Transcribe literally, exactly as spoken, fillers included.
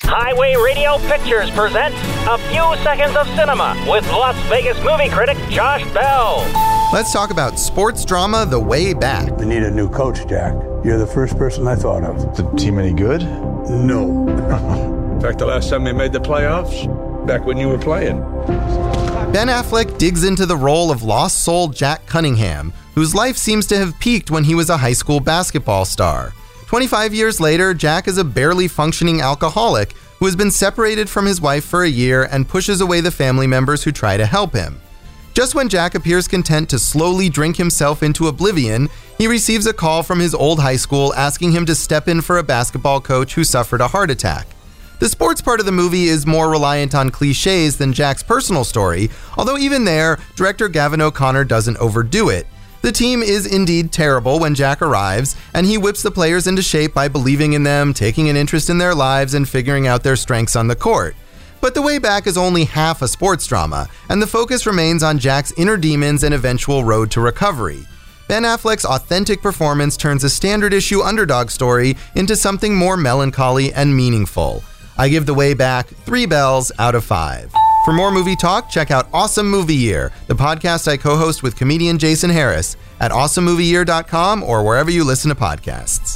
Highway Radio Pictures presents A Few Seconds of Cinema with Las Vegas movie critic Josh Bell. Let's talk about sports drama The Way Back. We need a new coach, Jack. You're the first person I thought of. Is the team any good? No. In fact, the last time they made the playoffs, back when you were playing. Ben Affleck digs into the role of lost soul Jack Cunningham, whose life seems to have peaked when he was a high school basketball star. twenty-five years later, Jack is a barely functioning alcoholic who has been separated from his wife for a year and pushes away the family members who try to help him. Just when Jack appears content to slowly drink himself into oblivion, he receives a call from his old high school asking him to step in for a basketball coach who suffered a heart attack. The sports part of the movie is more reliant on cliches than Jack's personal story, although even there, director Gavin O'Connor doesn't overdo it. The team is indeed terrible when Jack arrives, and he whips the players into shape by believing in them, taking an interest in their lives, and figuring out their strengths on the court. But The Way Back is only half a sports drama, and the focus remains on Jack's inner demons and eventual road to recovery. Ben Affleck's authentic performance turns a standard issue underdog story into something more melancholy and meaningful. I give The Way Back three bells out of five. For more movie talk, check out Awesome Movie Year, the podcast I co-host with comedian Jason Harris, at awesome movie year dot com or wherever you listen to podcasts.